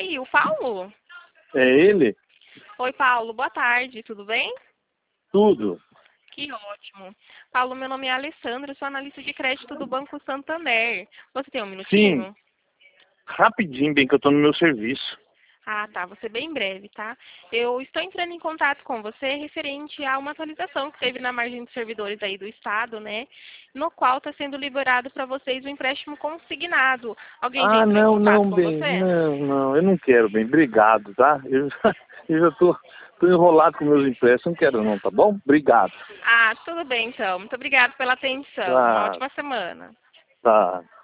Oi, o Paulo? É ele? Oi, Paulo, boa tarde, tudo bem? Tudo. Que ótimo. Paulo, meu nome é Alessandra, sou analista de crédito do Banco Santander. Você tem um Sim, minutinho? rapidinho, bem que eu tô no meu serviço. Ah, tá, vou ser bem breve, tá? Eu estou entrando em contato com você referente a uma atualização que teve na margem dos servidores aí do Estado, né? No qual está sendo liberado para vocês o empréstimo consignado. Alguém já Ah, entrou em não, contato não, com bem, você? não, eu não quero, bem, obrigado, tá? Eu já tô enrolado com meus empréstimos, não quero não, tá bom? Obrigado. Ah, tudo bem então. Muito obrigada pela atenção. Uma Tá, ótima semana. tá.